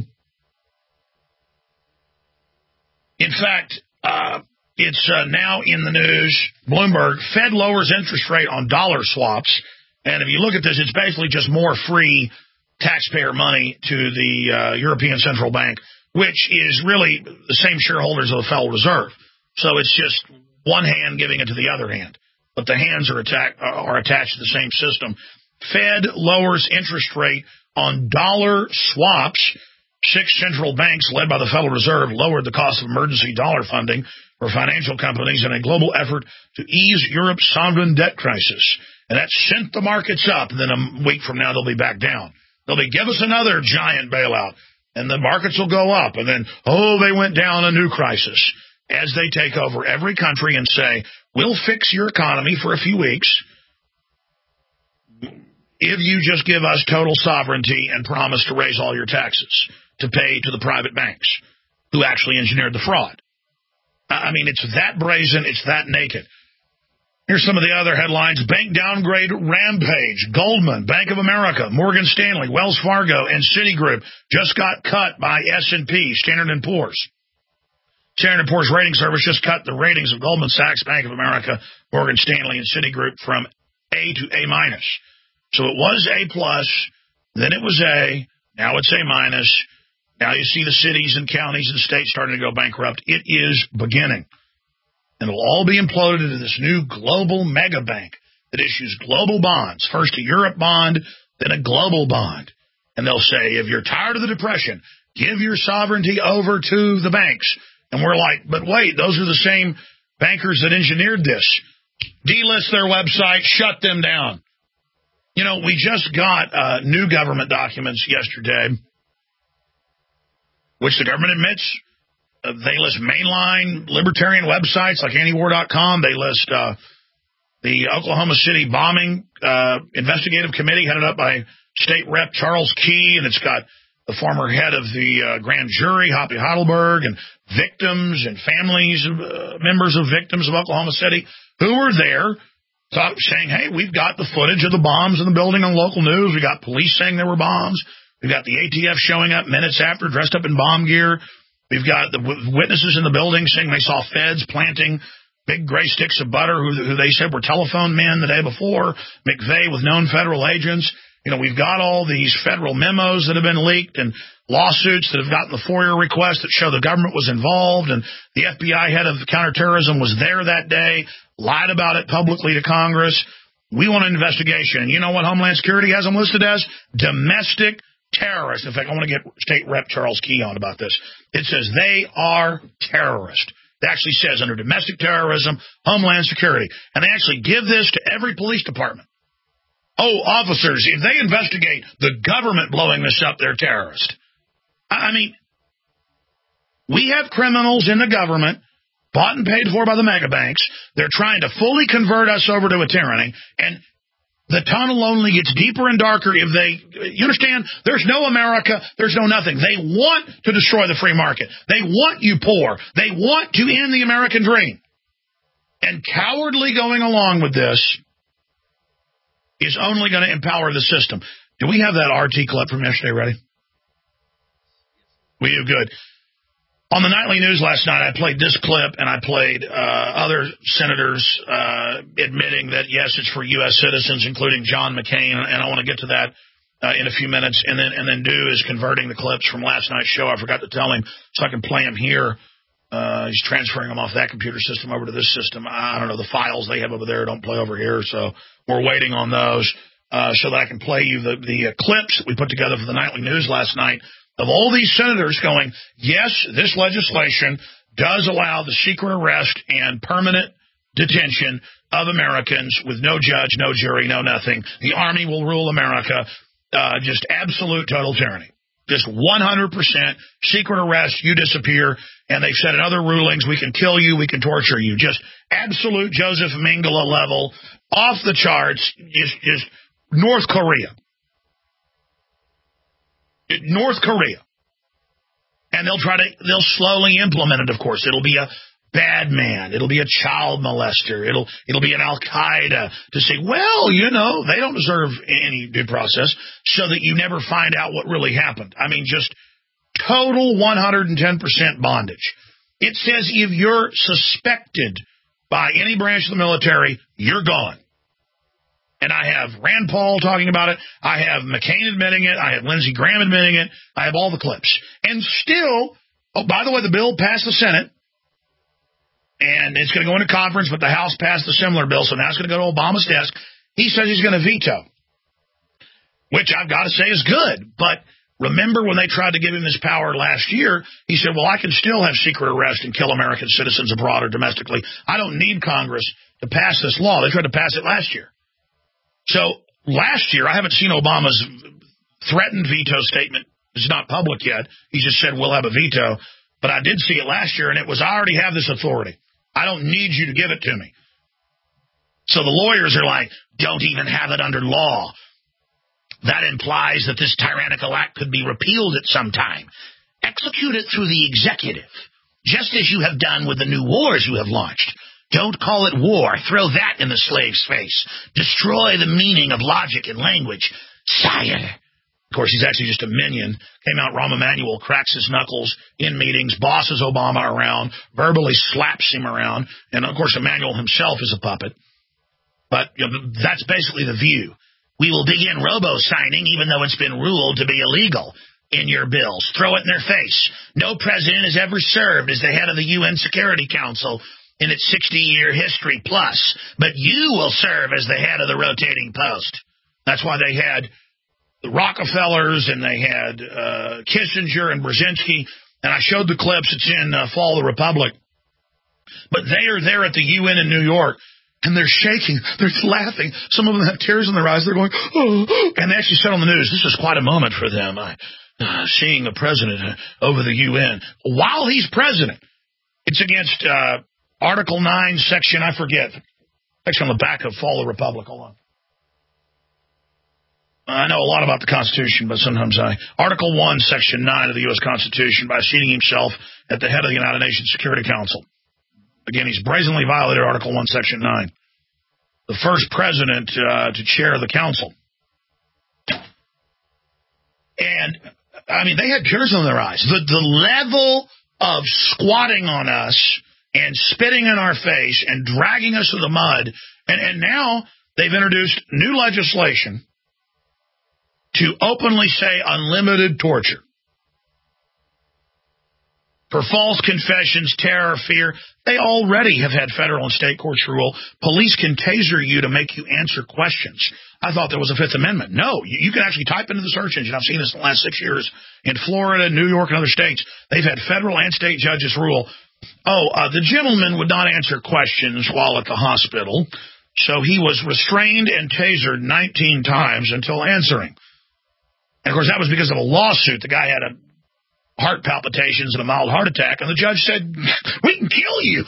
In fact, it's now in the news. Bloomberg, Fed lowers interest rate on dollar swaps. And if you look at this, it's basically just more free taxpayer money to the European Central Bank, which is really the same shareholders of the Federal Reserve. So it's just one hand giving it to the other hand. But the hands are attached to the same system. Fed lowers interest rate on dollar swaps. 6 central banks, led by the Federal Reserve, lowered the cost of emergency dollar funding for financial companies in a global effort to ease Europe's sovereign debt crisis. And that sent the markets up. And then a week from now, they'll be back down. They'll be, give us another giant bailout. And the markets will go up. And then, they went down, a new crisis. As they take over every country and say, we'll fix your economy for a few weeks if you just give us total sovereignty and promise to raise all your taxes to pay to the private banks who actually engineered the fraud. I mean, it's that brazen, it's that naked. Here's some of the other headlines. Bank downgrade rampage. Goldman, Bank of America, Morgan Stanley, Wells Fargo, and Citigroup just got cut by S&P, Standard & Poor's. Standard & Poor's rating service just cut the ratings of Goldman Sachs, Bank of America, Morgan Stanley, and Citigroup from A to A-. So it was A+, then it was A, now it's A-. Now you see the cities and counties and states starting to go bankrupt. It is beginning. And it'll all be imploded into this new global mega bank that issues global bonds. First a Europe bond, then a global bond. And they'll say, if you're tired of the Depression, give your sovereignty over to the banks. And we're like, but wait, those are the same bankers that engineered this. Delist their website, shut them down. You know, we just got new government documents yesterday, which the government admits. They list mainline libertarian websites like antiwar.com. They list the Oklahoma City bombing investigative committee headed up by State Rep Charles Key, and it's got the former head of the grand jury, Hoppy Heidelberg, and victims and families, members of victims of Oklahoma City who were there saying, hey, we've got the footage of the bombs in the building on local news. We got police saying there were bombs. We've got the ATF showing up minutes after dressed up in bomb gear. We've got the witnesses in the building saying they saw feds planting big gray sticks of butter who they said were telephone men the day before, McVeigh with known federal agents. You know, we've got all these federal memos that have been leaked and lawsuits that have gotten the FOIA request that show the government was involved, and the FBI head of counterterrorism was there that day, lied about it publicly to Congress. We want an investigation. And you know what Homeland Security has them listed as? Domestic terrorists. In fact, I want to get State Rep Charles Key on about this. It says they are terrorists. It actually says under domestic terrorism, Homeland Security. And they actually give this to every police department. Oh, officers, if they investigate the government blowing this up, they're terrorists. I mean, we have criminals in the government, bought and paid for by the mega banks. They're trying to fully convert us over to a tyranny, and the tunnel only gets deeper and darker if you understand, there's no America, there's no nothing. They want to destroy the free market. They want you poor. They want to end the American dream. And cowardly going along with this is only going to empower the system. Do we have that RT clip from yesterday ready? We do, good. On the nightly news last night, I played this clip, and I played other senators admitting that, yes, it's for U.S. citizens, including John McCain, and I want to get to that in a few minutes. And then Do is converting the clips from last night's show. I forgot to tell him, so I can play them here. He's transferring them off that computer system over to this system. I don't know, the files they have over there don't play over here, so we're waiting on those so that I can play you the clips that we put together for the nightly news last night of all these senators going, yes, this legislation does allow the secret arrest and permanent detention of Americans with no judge, no jury, no nothing. The Army will rule America. Just absolute total tyranny. Just 100% secret arrest, you disappear, and they've said in other rulings, we can kill you, we can torture you. Just absolute Joseph Mengele level, off the charts, just North Korea. North Korea. And they'll slowly implement it, of course. It'll be a bad man. It'll be a child molester. It'll be an Al-Qaeda to say, well, you know, they don't deserve any due process, so that you never find out what really happened. I mean, just total 110% bondage. It says if you're suspected by any branch of the military, you're gone. And I have Rand Paul talking about it. I have McCain admitting it. I have Lindsey Graham admitting it. I have all the clips. And still, oh, by the way, the bill passed the Senate. And it's going to go into conference, but the House passed a similar bill, so now it's going to go to Obama's desk. He says he's going to veto, which I've got to say is good. But remember when they tried to give him this power last year, he said, well, I can still have secret arrest and kill American citizens abroad or domestically. I don't need Congress to pass this law. They tried to pass it last year. So last year, I haven't seen Obama's threatened veto statement. It's not public yet. He just said, we'll have a veto. But I did see it last year, and it was, I already have this authority. I don't need you to give it to me. So the lawyers are like, don't even have it under law. That implies that this tyrannical act could be repealed at some time. Execute it through the executive, just as you have done with the new wars you have launched. Don't call it war. Throw that in the slave's face. Destroy the meaning of logic and language. Sire. Of course, he's actually just a minion. Came out, Rahm Emanuel cracks his knuckles in meetings, bosses Obama around, verbally slaps him around. And, of course, Emanuel himself is a puppet. But you know, that's basically the view. We will begin robo-signing, even though it's been ruled to be illegal in your bills. Throw it in their face. No president has ever served as the head of the UN Security Council in its 60-year history plus, but you will serve as the head of the rotating post. That's why they had the Rockefellers and they had Kissinger and Brzezinski And I showed the clips. It's in Fall of the Republic. But they are there at the UN in New York, and they're shaking. They're laughing. Some of them have tears in their eyes. They're going, oh. And they actually said on the news, this is quite a moment for them, seeing the president over the UN. While he's president, it's against Article 9, Section, I forget. Section on the back of Fall of the Republic. Hold on. I know a lot about the Constitution, but sometimes Article 1, Section 9 of the U.S. Constitution, by seating himself at the head of the United Nations Security Council. Again, he's brazenly violated Article 1, Section 9. The first president to chair the council. And, I mean, they had tears in their eyes. The level of squatting on us and spitting in our face and dragging us through the mud. And now they've introduced new legislation to openly say unlimited torture. For false confessions, terror, fear, they already have had federal and state courts rule. Police can taser you to make you answer questions. I thought there was a Fifth Amendment. No, you can actually type into the search engine. I've seen this in the last 6 years in Florida, New York, and other states. They've had federal and state judges rule, the gentleman would not answer questions while at the hospital, so he was restrained and tasered 19 times until answering. And, of course, that was because of a lawsuit. The guy had heart palpitations and a mild heart attack, and the judge said, we can kill you.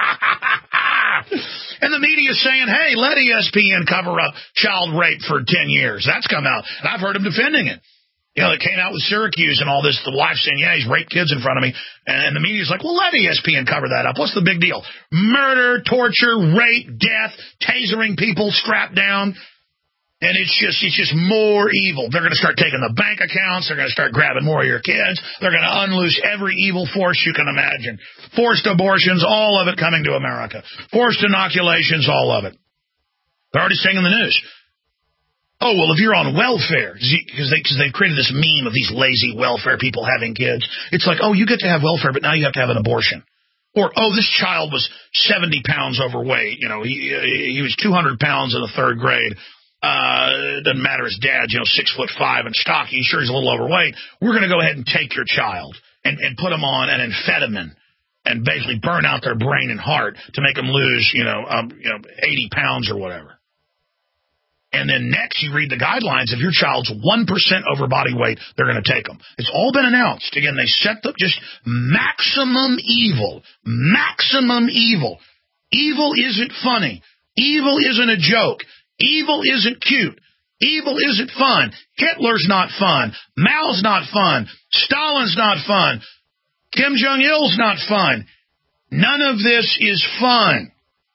And the media is saying, hey, let ESPN cover up child rape for 10 years. That's come out, and I've heard him defending it. You know, it came out with Syracuse and all this, the wife saying, yeah, he's raped kids in front of me. And the media's like, well, let ESPN cover that up. What's the big deal? Murder, torture, rape, death, tasering people strapped down. And it's just more evil. They're going to start taking the bank accounts. They're going to start grabbing more of your kids. They're going to unloose every evil force you can imagine. Forced abortions, all of it coming to America. Forced inoculations, all of it. They're already saying in the news. Oh, well, if you're on welfare, because they've created this meme of these lazy welfare people having kids. It's like, oh, you get to have welfare, but now you have to have an abortion. Or, oh, this child was 70 pounds overweight. You know, he was 200 pounds in the third grade. It doesn't matter his dad's, 6'5" and stocky. Sure, he's a little overweight. We're going to go ahead and take your child and put him on an amphetamine and basically burn out their brain and heart to make them lose, 80 pounds or whatever. And then next you read the guidelines. If your child's 1% over body weight, they're going to take them. It's all been announced. Again, they set the just maximum evil. Maximum evil. Evil isn't funny. Evil isn't a joke. Evil isn't cute. Evil isn't fun. Hitler's not fun. Mao's not fun. Stalin's not fun. Kim Jong-il's not fun. None of this is fun.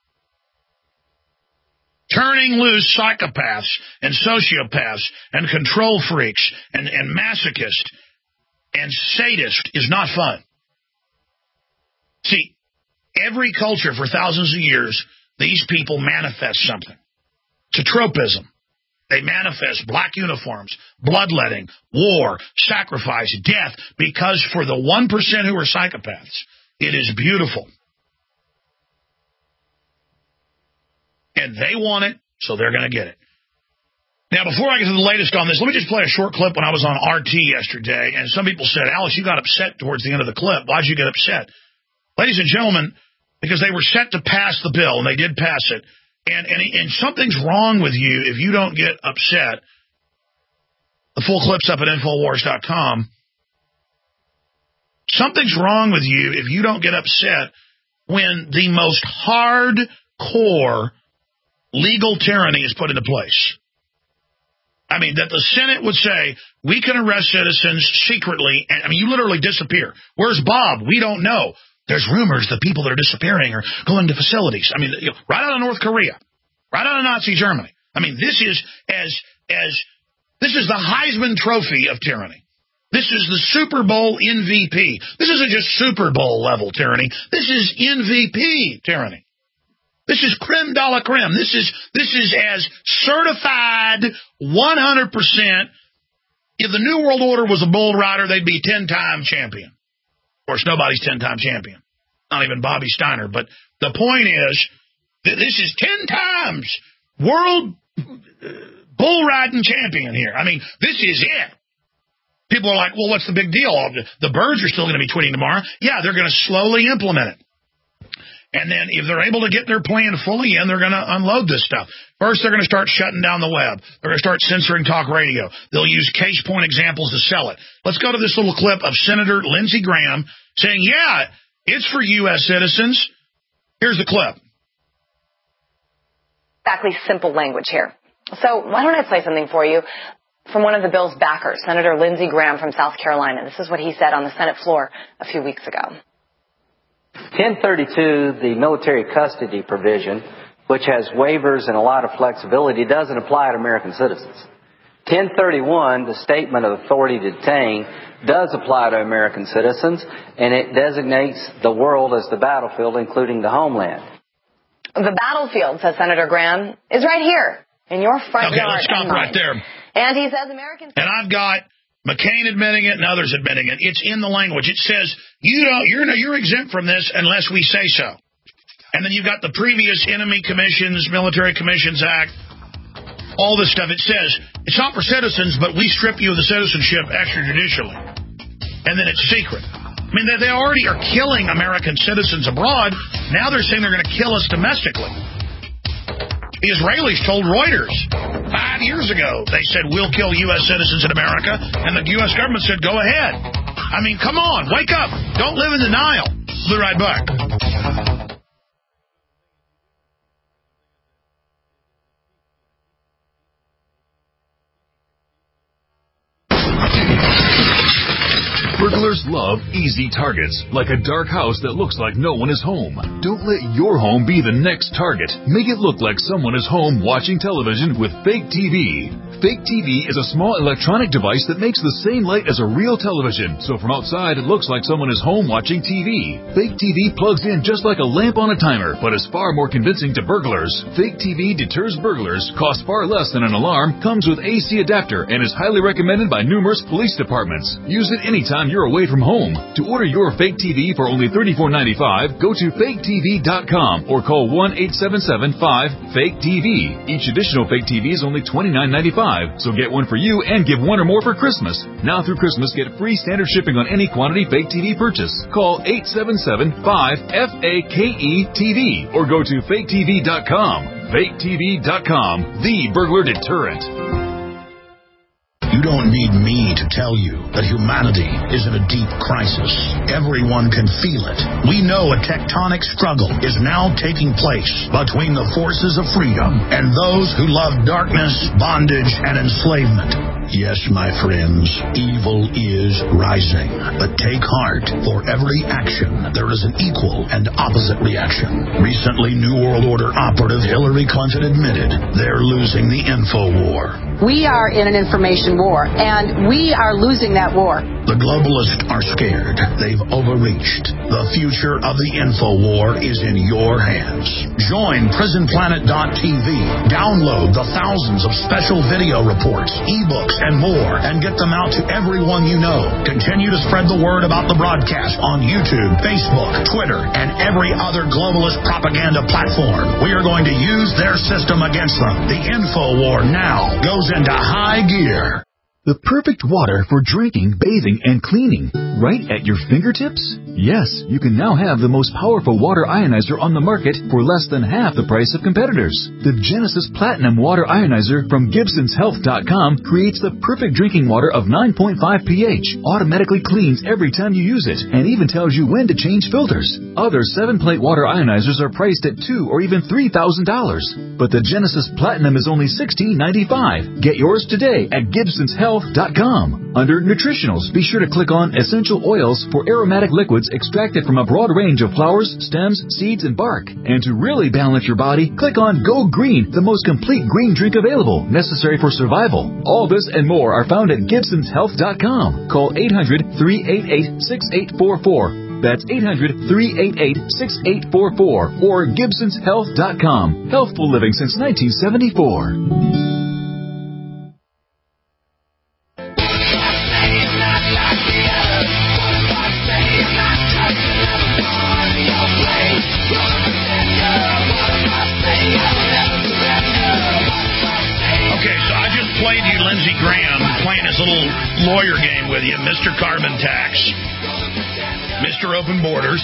Turning loose psychopaths and sociopaths and control freaks and masochists and sadists is not fun. See, every culture for thousands of years, these people manifest something. It's a tropism. They manifest black uniforms, bloodletting, war, sacrifice, death, because for the 1% who are psychopaths, it is beautiful. And they want it, so they're going to get it. Now, before I get to the latest on this, let me just play a short clip when I was on RT yesterday, and some people said, Alex, you got upset towards the end of the clip. Why'd you get upset? Ladies and gentlemen, because they were set to pass the bill, and they did pass it, and something's wrong with you if you don't get upset. The full clip's up at Infowars.com. Something's wrong with you if you don't get upset when the most hardcore legal tyranny is put into place. I mean, that the Senate would say, we can arrest citizens secretly. And, I mean, you literally disappear. Where's Bob? We don't know. There's rumors that people that are disappearing are going to facilities. I mean, right out of North Korea, right out of Nazi Germany. I mean, this is this is the Heisman Trophy of tyranny. This is the Super Bowl MVP. This isn't just Super Bowl level tyranny. This is MVP tyranny. This is creme de la creme. This is as certified 100%. If the New World Order was a bull rider, they'd be 10-time champion. Of course, nobody's 10-time champion. Not even Bobby Steiner. But the point is that this is 10 times world bull riding champion here. I mean, this is it. People are like, well, what's the big deal? The birds are still going to be tweeting tomorrow. Yeah, they're going to slowly implement it. And then if they're able to get their plan fully in, they're going to unload this stuff. First, they're going to start shutting down the web. They're going to start censoring talk radio. They'll use case point examples to sell it. Let's go to this little clip of Senator Lindsey Graham saying, yeah, it's for U.S. citizens. Here's the clip. Exactly simple language here. So why don't I play something for you from one of the bill's backers, Senator Lindsey Graham from South Carolina. This is what he said on the Senate floor a few weeks ago. 1032, the military custody provision, which has waivers and a lot of flexibility, doesn't apply to American citizens. 1031, the statement of authority to detain, does apply to American citizens, and it designates the world as the battlefield, including the homeland. The battlefield, says Senator Graham, is right here in your front yard. Okay, let's stop right there. And he says Americans... And I've got McCain admitting it and others admitting it. It's in the language. It says, you're exempt from this unless we say so. And then you've got the previous Enemy Commissions, Military Commissions Act, all this stuff. It says, it's not for citizens, but we strip you of the citizenship extrajudicially. And then it's secret. I mean, they already are killing American citizens abroad. Now they're saying they're going to kill us domestically. The Israelis told Reuters 5 years ago, they said, we'll kill U.S. citizens in America, and the U.S. government said, go ahead. I mean, come on, wake up. Don't live in denial. We'll be right back. Burglars love easy targets, like a dark house that looks like no one is home. Don't let your home be the next target. Make it look like someone is home watching television with Fake TV. Fake TV is a small electronic device that makes the same light as a real television, so from outside it looks like someone is home watching TV. Fake TV plugs in just like a lamp on a timer, but is far more convincing to burglars. Fake TV deters burglars, costs far less than an alarm, comes with AC adapter, and is highly recommended by numerous police departments. Use it anytime you're away from home. To order your Fake TV for only $34.95, go to faketv.com or call 1-877-5-FAKE-TV. Each additional Fake TV is only $29.95. So get one for you and give one or more for Christmas. Now through Christmas, get free standard shipping on any quantity Fake TV purchase. Call 877-5-FAKE-TV or go to faketv.com. Faketv.com, the burglar deterrent. You don't need me to tell you that humanity is in a deep crisis. Everyone can feel it. We know a tectonic struggle is now taking place between the forces of freedom and those who love darkness, bondage, and enslavement. Yes, my friends, evil is rising. But take heart. For every action, there is an equal and opposite reaction. Recently, New World Order operative Hillary Clinton admitted they're losing the info war. We are in an information war, and we are losing that war. The globalists are scared. They've overreached. The future of the info war is in your hands. Join PrisonPlanet.tv. Download the thousands of special video reports, ebooks, and more, and get them out to everyone you know. Continue to spread the word about the broadcast on YouTube, Facebook, Twitter, and every other globalist propaganda platform. We are going to use their system against them. The info war now goes into high gear. The perfect water for drinking, bathing, and cleaning, right at your fingertips? Yes, you can now have the most powerful water ionizer on the market for less than half the price of competitors. The Genesis Platinum Water Ionizer from GibsonsHealth.com creates the perfect drinking water of 9.5 pH, automatically cleans every time you use it, and even tells you when to change filters. Other 7-plate water ionizers are priced at $2,000 or even $3,000, but the Genesis Platinum is only $16.95. Get yours today at GibsonsHealth.com. Under Nutritionals, be sure to click on Essential Oils for aromatic liquids extracted from a broad range of flowers, stems, seeds, and bark. And to really balance your body, click on Go Green, the most complete green drink available, necessary for survival. All this and more are found at GibsonsHealth.com. Call 800-388-6844. That's 800-388-6844 or GibsonsHealth.com. Healthful living since 1974. Graham playing his little lawyer game with you, Mr. Carbon Tax, Mr. Open Borders.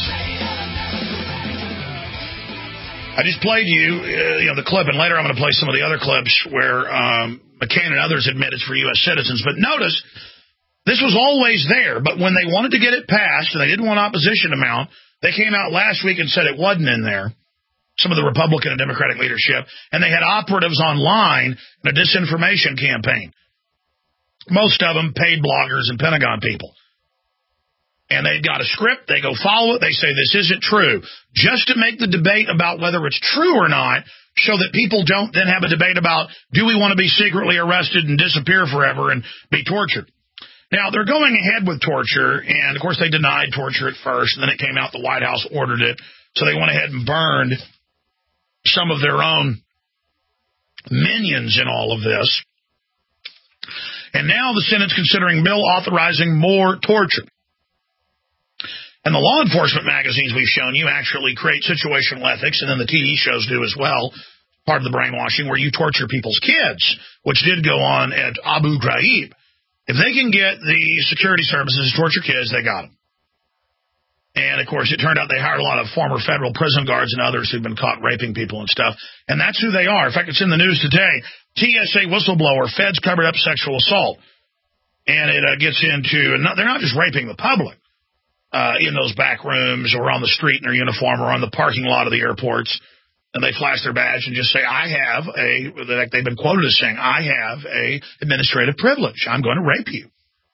I just played you the clip, and later I'm going to play some of the other clips where McCain and others admit it's for U.S. citizens. But notice, this was always there, but when they wanted to get it passed and they didn't want opposition to mount, they came out last week and said it wasn't in there, some of the Republican and Democratic leadership, and they had operatives online in a disinformation campaign. Most of them paid bloggers and Pentagon people. And they've got a script, they go follow it, they say this isn't true, just to make the debate about whether it's true or not, so that people don't then have a debate about, do we want to be secretly arrested and disappear forever and be tortured? Now, they're going ahead with torture, and of course they denied torture at first, and then it came out the White House ordered it, so they went ahead and burned some of their own minions in all of this. And now the Senate's considering a bill authorizing more torture. And the law enforcement magazines we've shown you actually create situational ethics, and then the TV shows do as well, part of the brainwashing, where you torture people's kids, which did go on at Abu Ghraib. If they can get the security services to torture kids, they got them. And, of course, it turned out they hired a lot of former federal prison guards and others who've been caught raping people and stuff. And that's who they are. In fact, it's in the news today. TSA whistleblower, feds covered up sexual assault. And it gets into, they're not just raping the public. In those back rooms or on the street in their uniform or on the parking lot of the airports, and they flash their badge and just say, they've been quoted as saying, I have a administrative privilege. I'm going to rape you.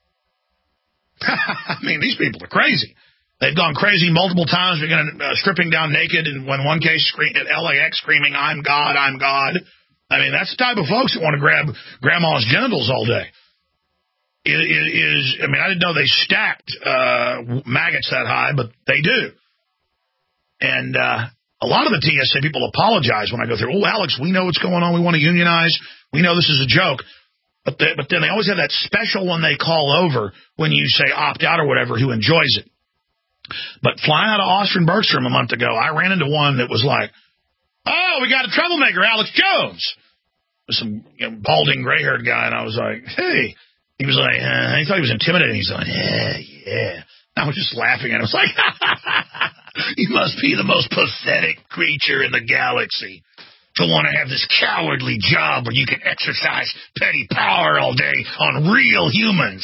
I mean, these people are crazy. They've gone crazy multiple times, beginning stripping down naked, and when one case at LAX screaming, I'm God, I'm God. I mean, that's the type of folks that want to grab grandma's genitals all day. I didn't know they stacked maggots that high, but they do. And a lot of the TSA people apologize when I go through, oh, Alex, we know what's going on. We want to unionize. We know this is a joke. But then they always have that special one they call over when you say opt out or whatever who enjoys it. But flying out of Austin Bergstrom a month ago, I ran into one that was like, oh, we got a troublemaker, Alex Jones. With some balding, gray-haired guy, and I was like, hey. He was like, he thought he was intimidating. He's like, yeah. I was just laughing at him. I was like, you must be the most pathetic creature in the galaxy to want to have this cowardly job where you can exercise petty power all day on real humans.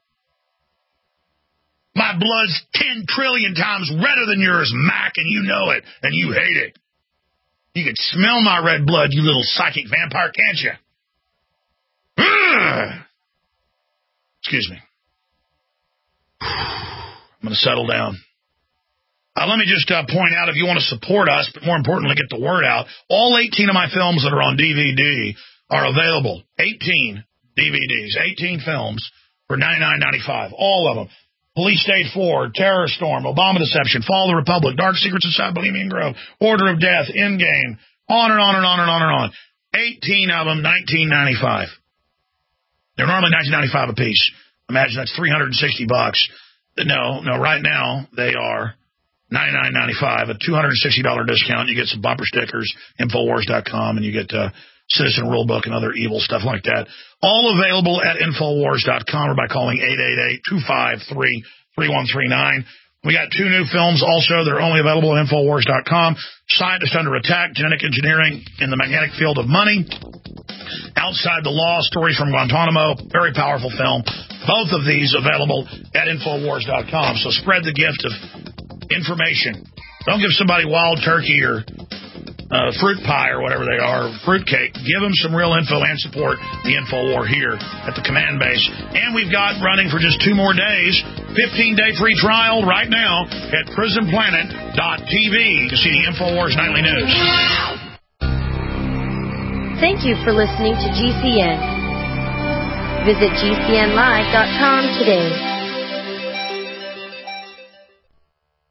My blood's 10 trillion times redder than yours, Mac, and you know it, and you hate it. You can smell my red blood, you little psychic vampire, can't you? Excuse me. I'm going to settle down. Let me just point out, if you want to support us, but more importantly, get the word out, all 18 of my films that are on DVD are available. 18 DVDs, 18 films for $99.95. All of them. Police State 4, Terror Storm, Obama Deception, Fall of the Republic, Dark Secrets Inside Bohemian Grove, Order of Death, Endgame, on and on and on and on and on. 18 of them, $19.95. They're normally $19.95 a piece. Imagine that's $360. No, right now they are $99.95, a $260 discount. You get some bumper stickers, Infowars.com, and you get Citizen Rulebook and other evil stuff like that. All available at Infowars.com or by calling 888-253-3139. We got 2 new films also. They're only available at Infowars.com. Scientist Under Attack, Genetic Engineering in the Magnetic Field of Money. Outside the Law, Stories from Guantanamo. Very powerful film. Both of these available at Infowars.com. So spread the gift of information. Don't give somebody wild turkey or fruit pie or whatever they are, fruit cake. Give them some real info and support the InfoWar here at the command base. And we've got running for just 2 more days, 15-day free trial right now at prisonplanet.tv to see the InfoWars Nightly News. Thank you for listening to GCN. Visit GCNlive.com today.